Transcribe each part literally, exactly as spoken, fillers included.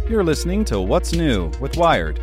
You're listening to What's New with Wired.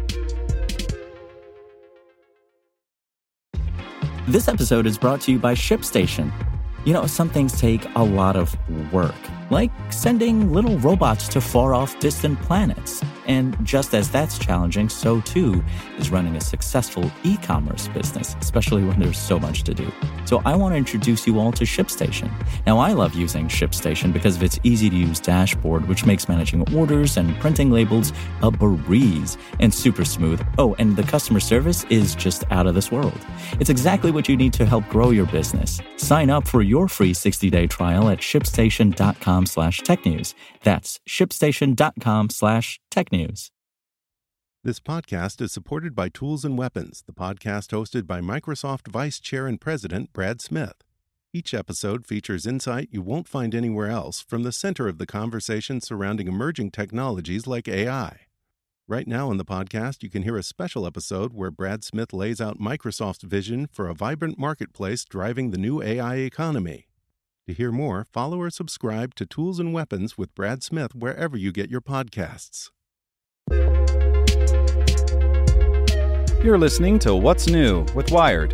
This episode is brought to you by ShipStation. You know, some things take a lot of work, like sending little robots to far-off distant planets. And just as that's challenging, so too is running a successful e-commerce business, especially when there's so much to do. So I want to introduce you all to ShipStation. Now, I love using ShipStation because of its easy-to-use dashboard, which makes managing orders and printing labels a breeze and super smooth. Oh, and the customer service is just out of this world. It's exactly what you need to help grow your business. Sign up for your free sixty-day trial at shipstation.com slash technews. That's shipstation.com slash technews. This podcast is supported by Tools and Weapons, the podcast hosted by Microsoft Vice Chair and President Brad Smith. Each episode features insight you won't find anywhere else from the center of the conversation surrounding emerging technologies like A I. Right now in the podcast, you can hear a special episode where Brad Smith lays out Microsoft's vision for a vibrant marketplace driving the new A I economy. To hear more, follow or subscribe to Tools and Weapons with Brad Smith wherever you get your podcasts. You're listening to What's New with Wired.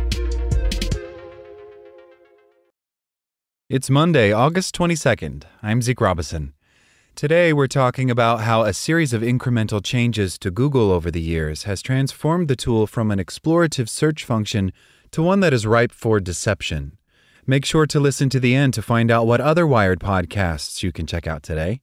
It's Monday, August twenty-second. I'm Zeke Robison. Today, we're talking about how a series of incremental changes to Google over the years has transformed the tool from an explorative search function to one that is ripe for deception. Make sure to listen to the end to find out what other Wired podcasts you can check out today.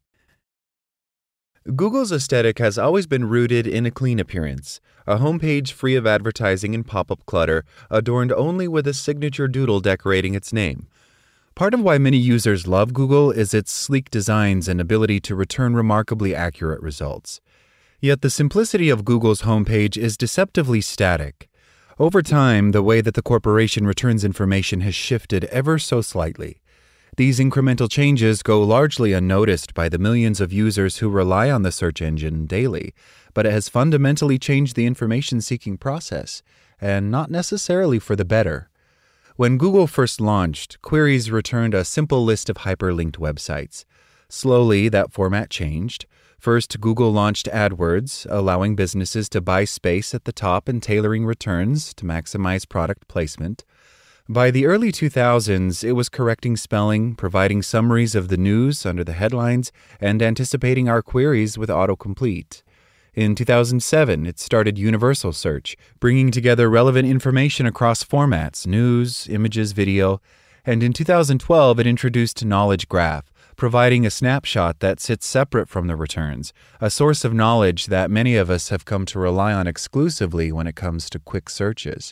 Google's aesthetic has always been rooted in a clean appearance, a homepage free of advertising and pop-up clutter, adorned only with a signature doodle decorating its name. Part of why many users love Google is its sleek designs and ability to return remarkably accurate results. Yet the simplicity of Google's homepage is deceptively static. Over time, the way that the corporation returns information has shifted ever so slightly. These incremental changes go largely unnoticed by the millions of users who rely on the search engine daily, but it has fundamentally changed the information-seeking process, and not necessarily for the better. When Google first launched, queries returned a simple list of hyperlinked websites. Slowly, that format changed. First, Google launched AdWords, allowing businesses to buy space at the top and tailoring returns to maximize product placement. By the early two thousands, it was correcting spelling, providing summaries of the news under the headlines, and anticipating our queries with autocomplete. In two thousand seven, it started Universal Search, bringing together relevant information across formats, news, images, video. And in two thousand twelve, it introduced Knowledge Graph, providing a snapshot that sits separate from the returns, a source of knowledge that many of us have come to rely on exclusively when it comes to quick searches.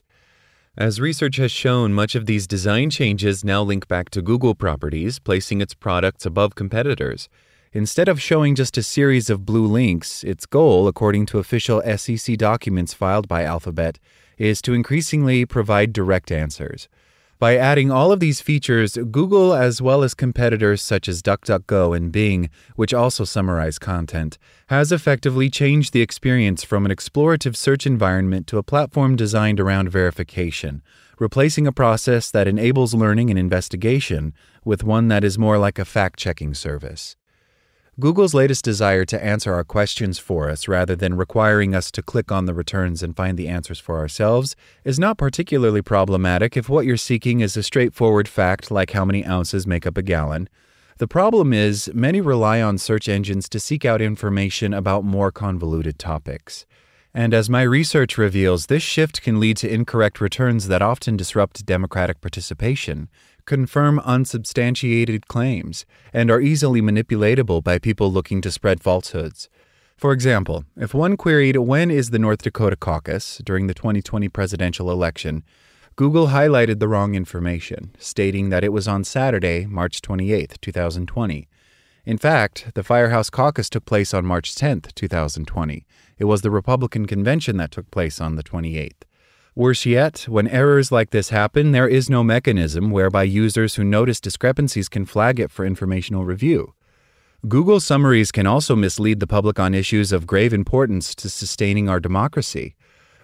As research has shown, much of these design changes now link back to Google properties, placing its products above competitors. Instead of showing just a series of blue links, its goal, according to official S E C documents filed by Alphabet, is to increasingly provide direct answers. By adding all of these features, Google, as well as competitors such as DuckDuckGo and Bing, which also summarize content, has effectively changed the experience from an explorative search environment to a platform designed around verification, replacing a process that enables learning and investigation with one that is more like a fact-checking service. Google's latest desire to answer our questions for us rather than requiring us to click on the returns and find the answers for ourselves is not particularly problematic if what you're seeking is a straightforward fact like how many ounces make up a gallon. The problem is, many rely on search engines to seek out information about more convoluted topics. And as my research reveals, this shift can lead to incorrect returns that often disrupt democratic participation, confirm unsubstantiated claims, and are easily manipulatable by people looking to spread falsehoods. For example, if one queried when is the North Dakota caucus during the twenty twenty presidential election, Google highlighted the wrong information, stating that it was on Saturday, March twenty-eighth, twenty twenty. In fact, the Firehouse Caucus took place on March tenth, twenty twenty. It was the Republican convention that took place on the twenty-eighth. Worse yet, when errors like this happen, there is no mechanism whereby users who notice discrepancies can flag it for informational review. Google summaries can also mislead the public on issues of grave importance to sustaining our democracy.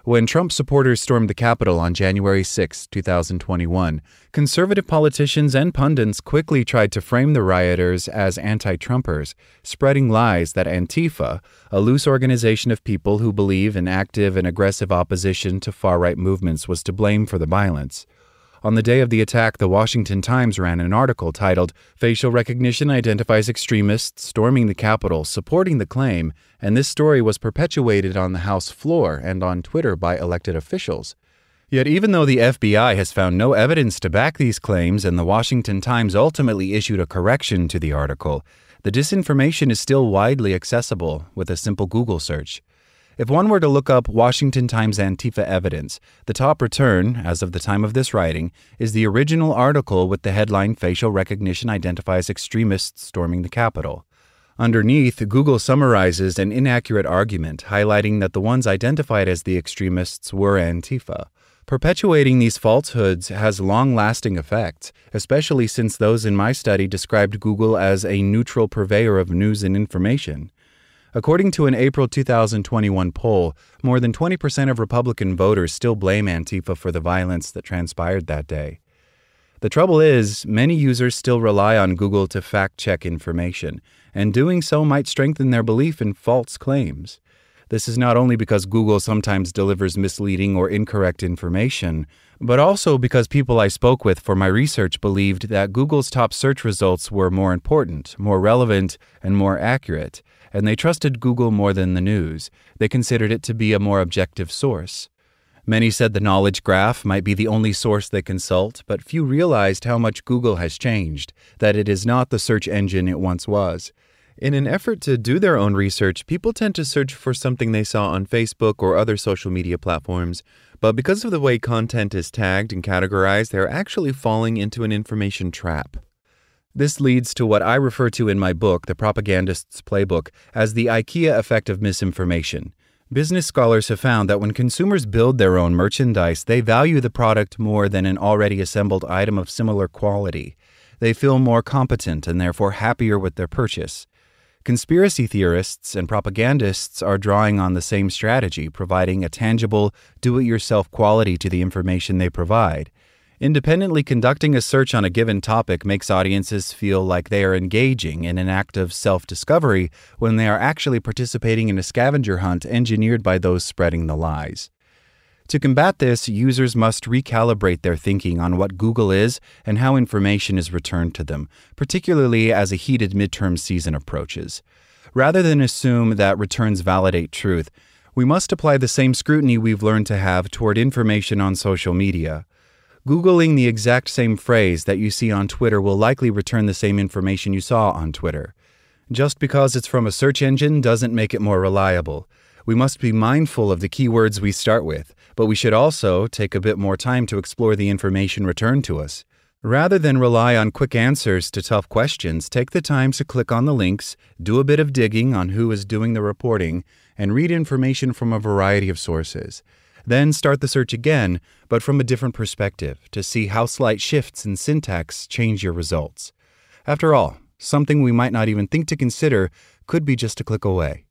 When Trump supporters stormed the Capitol on January sixth, twenty twenty-one, conservative politicians and pundits quickly tried to frame the rioters as anti-Trumpers, spreading lies that Antifa, a loose organization of people who believe in active and aggressive opposition to far-right movements, was to blame for the violence. On the day of the attack, the Washington Times ran an article titled, "Facial Recognition Identifies Extremists Storming the Capitol," supporting the claim, and this story was perpetuated on the House floor and on Twitter by elected officials. Yet even though the F B I has found no evidence to back these claims and the Washington Times ultimately issued a correction to the article, the disinformation is still widely accessible with a simple Google search. If one were to look up Washington Times Antifa evidence, the top return, as of the time of this writing, is the original article with the headline "Facial Recognition Identifies Extremists Storming the Capitol." Underneath, Google summarizes an inaccurate argument, highlighting that the ones identified as the extremists were Antifa. Perpetuating these falsehoods has long-lasting effects, especially since those in my study described Google as a neutral purveyor of news and information. According to an April two thousand twenty-one poll, more than twenty percent of Republican voters still blame Antifa for the violence that transpired that day. The trouble is, many users still rely on Google to fact-check information, and doing so might strengthen their belief in false claims. This is not only because Google sometimes delivers misleading or incorrect information, but also because people I spoke with for my research believed that Google's top search results were more important, more relevant, and more accurate, and they trusted Google more than the news. They considered it to be a more objective source. Many said the knowledge graph might be the only source they consult, but few realized how much Google has changed, that it is not the search engine it once was. In an effort to do their own research, people tend to search for something they saw on Facebook or other social media platforms, but because of the way content is tagged and categorized, they are actually falling into an information trap. This leads to what I refer to in my book, The Propagandist's Playbook, as the IKEA effect of misinformation. Business scholars have found that when consumers build their own merchandise, they value the product more than an already assembled item of similar quality. They feel more competent and therefore happier with their purchase. Conspiracy theorists and propagandists are drawing on the same strategy, providing a tangible, do-it-yourself quality to the information they provide. Independently conducting a search on a given topic makes audiences feel like they are engaging in an act of self-discovery when they are actually participating in a scavenger hunt engineered by those spreading the lies. To combat this, users must recalibrate their thinking on what Google is and how information is returned to them, particularly as a heated midterm season approaches. Rather than assume that returns validate truth, we must apply the same scrutiny we've learned to have toward information on social media. Googling the exact same phrase that you see on Twitter will likely return the same information you saw on Twitter. Just because it's from a search engine doesn't make it more reliable. We must be mindful of the keywords we start with, but we should also take a bit more time to explore the information returned to us. Rather than rely on quick answers to tough questions, take the time to click on the links, do a bit of digging on who is doing the reporting, and read information from a variety of sources. Then start the search again, but from a different perspective, to see how slight shifts in syntax change your results. After all, something we might not even think to consider could be just a click away.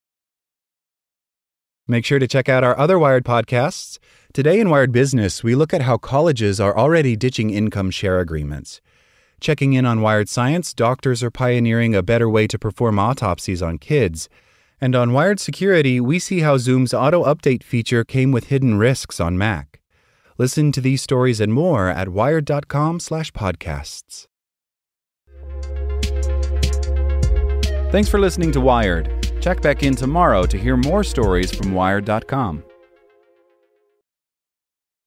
Make sure to check out our other Wired podcasts. Today in Wired Business, we look at how colleges are already ditching income share agreements. Checking in on Wired Science, doctors are pioneering a better way to perform autopsies on kids. And on Wired Security, we see how Zoom's auto-update feature came with hidden risks on Mac. Listen to these stories and more at wired.com slash podcasts. Thanks for listening to Wired. Check back in tomorrow to hear more stories from wired dot com.